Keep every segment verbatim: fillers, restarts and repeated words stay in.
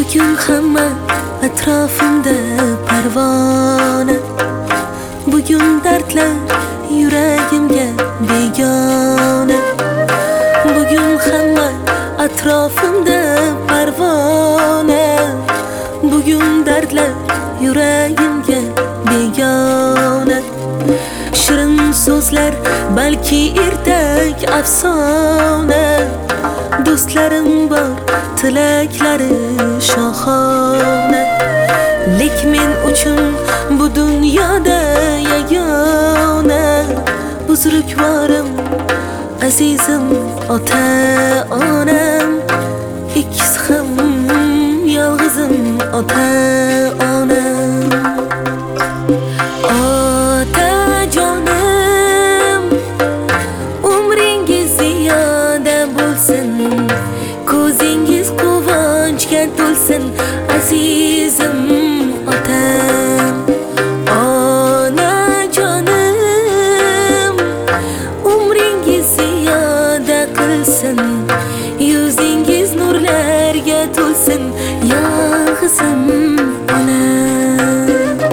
Bugun hamma atrofimda parvona. Bugun dardlar yuragimga begona. Bugun hamma atrofimda parvona. Bugun dardlar yuragimga begona. Shirin so'zlar balki ertak afsona. Do'stlarim bor, tilaklari shohona. Lek men uchun bu dunyoda yagona. Buzrukvorim, azizim, ota-onam. Ikkisi ham yolg'izim, ota-onam. Otajonim, umringiz ziyoda bo'lsin, ko'zingiz quvonchga to'lsin, azizim, otam. Onajonim, umringiz ziyoda qilsin, yuzingiz nurlarga to'lsin, yolg'izim, onam.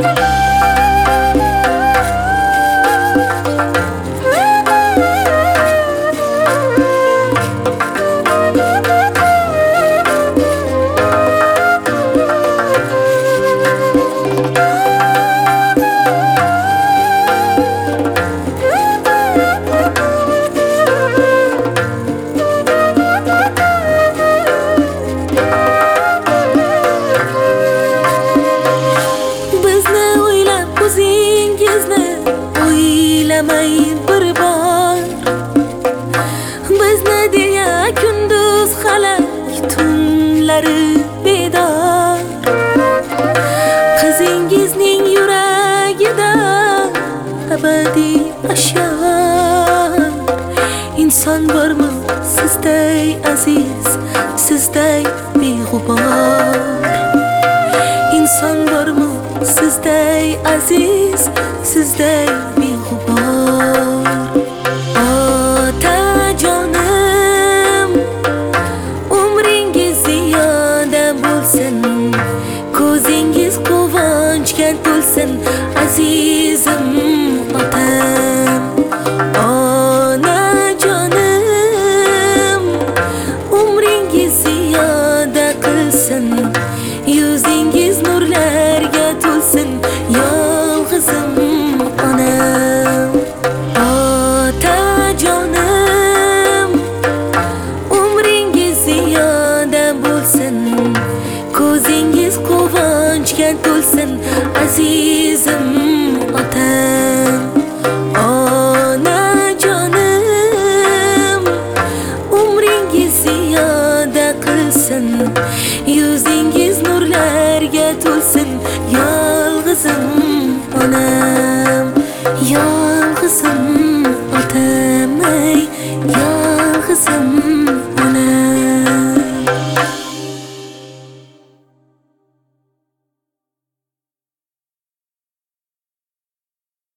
O'ylamay bir bor bizni deya kunduz xalak tunlari bedor. Qizingizning yuragida abadiy ashyor. Inson bormi sizday aziz, sizday beg'ubor? Inson bormi sizday aziz, sizday beg'ubor? Otajonim, umringiz ziyoda bo'lsin, ko'zingiz quvonchga to'lsin, azizim, otam. Onajonim, umringiz ziyoda qilsin, yuzingiz nurlarga to'lsin, yolg'izim, onam. Otajonim, umringiz ziyoda bo'lsin, ko'zingiz quvonchga to'lsin, azizim, otam. Onajonim, umringiz ziyoda qilsin, yuzingiz